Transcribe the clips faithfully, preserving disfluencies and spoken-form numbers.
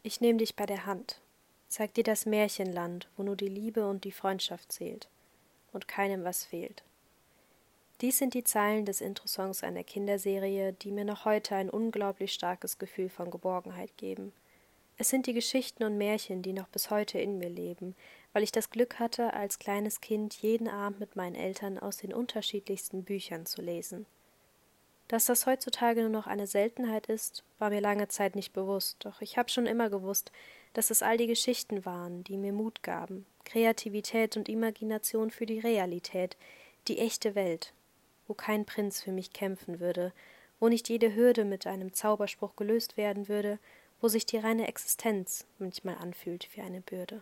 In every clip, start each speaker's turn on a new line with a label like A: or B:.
A: Ich nehm dich bei der Hand, zeig dir das Märchenland, wo nur die Liebe und die Freundschaft zählt und keinem was fehlt. Dies sind die Zeilen des Intro-Songs einer Kinderserie, die mir noch heute ein unglaublich starkes Gefühl von Geborgenheit geben. Es sind die Geschichten und Märchen, die noch bis heute in mir leben, weil ich das Glück hatte, als kleines Kind jeden Abend mit meinen Eltern aus den unterschiedlichsten Büchern zu lesen. Dass das heutzutage nur noch eine Seltenheit ist, war mir lange Zeit nicht bewusst, doch ich habe schon immer gewusst, dass es all die Geschichten waren, die mir Mut gaben, Kreativität und Imagination für die Realität, die echte Welt, wo kein Prinz für mich kämpfen würde, wo nicht jede Hürde mit einem Zauberspruch gelöst werden würde, wo sich die reine Existenz manchmal anfühlt wie eine Bürde.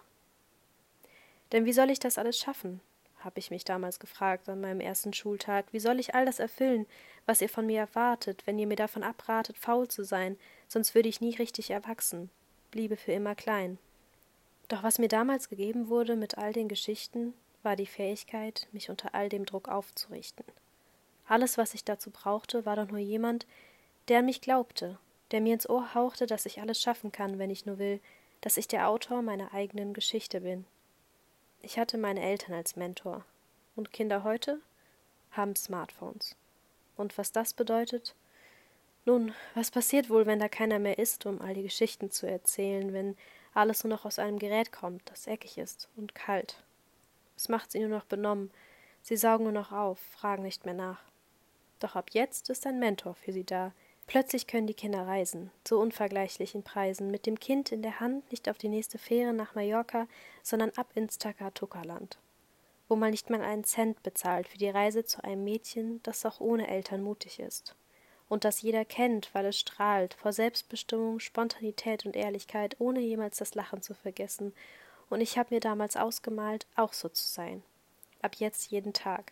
A: Denn wie soll ich das alles schaffen? Habe ich mich damals gefragt an meinem ersten Schultag. Wie soll ich all das erfüllen, was ihr von mir erwartet, wenn ihr mir davon abratet, faul zu sein, sonst würde ich nie richtig erwachsen, bliebe für immer klein. Doch was mir damals gegeben wurde mit all den Geschichten, war die Fähigkeit, mich unter all dem Druck aufzurichten. Alles, was ich dazu brauchte, war doch nur jemand, der an mich glaubte, der mir ins Ohr hauchte, dass ich alles schaffen kann, wenn ich nur will, dass ich der Autor meiner eigenen Geschichte bin. Ich hatte meine Eltern als Mentor. Und Kinder heute haben Smartphones. Und was das bedeutet? Nun, was passiert wohl, wenn da keiner mehr ist, um all die Geschichten zu erzählen, wenn alles nur noch aus einem Gerät kommt, das eckig ist und kalt? Es macht sie nur noch benommen, sie saugen nur noch auf, fragen nicht mehr nach. Doch ab jetzt ist ein Mentor für sie da. Plötzlich können die Kinder reisen, zu unvergleichlichen Preisen, mit dem Kind in der Hand nicht auf die nächste Fähre nach Mallorca, sondern ab ins Takatuka-Land, wo man nicht mal einen Cent bezahlt für die Reise zu einem Mädchen, das auch ohne Eltern mutig ist und das jeder kennt, weil es strahlt vor Selbstbestimmung, Spontanität und Ehrlichkeit, ohne jemals das Lachen zu vergessen. Und ich habe mir damals ausgemalt, auch so zu sein. Ab jetzt jeden Tag.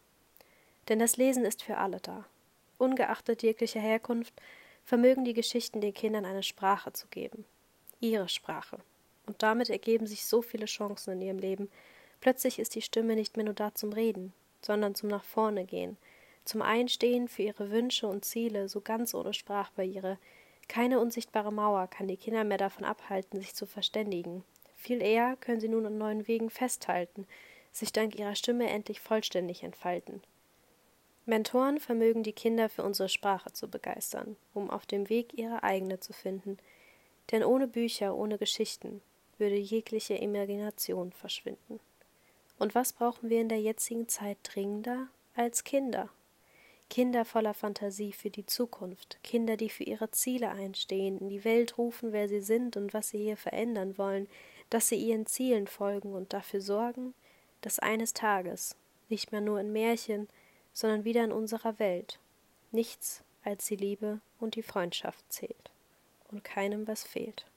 A: Denn das Lesen ist für alle da. Ungeachtet jeglicher Herkunft vermögen die Geschichten den Kindern eine Sprache zu geben. Ihre Sprache. Und damit ergeben sich so viele Chancen in ihrem Leben. Plötzlich ist die Stimme nicht mehr nur da zum Reden, sondern zum nach vorne gehen, zum Einstehen für ihre Wünsche und Ziele, so ganz ohne Sprachbarriere. Keine unsichtbare Mauer kann die Kinder mehr davon abhalten, sich zu verständigen. Viel eher können sie nun an neuen Wegen festhalten, sich dank ihrer Stimme endlich vollständig entfalten. Mentoren vermögen die Kinder für unsere Sprache zu begeistern, um auf dem Weg ihre eigene zu finden. Denn ohne Bücher, ohne Geschichten würde jegliche Imagination verschwinden. Und was brauchen wir in der jetzigen Zeit dringender als Kinder? Kinder voller Fantasie für die Zukunft, Kinder, die für ihre Ziele einstehen, in die Welt rufen, wer sie sind und was sie hier verändern wollen, dass sie ihren Zielen folgen und dafür sorgen, dass eines Tages, nicht mehr nur in Märchen, sondern wieder in unserer Welt, nichts als die Liebe und die Freundschaft zählt und keinem was fehlt.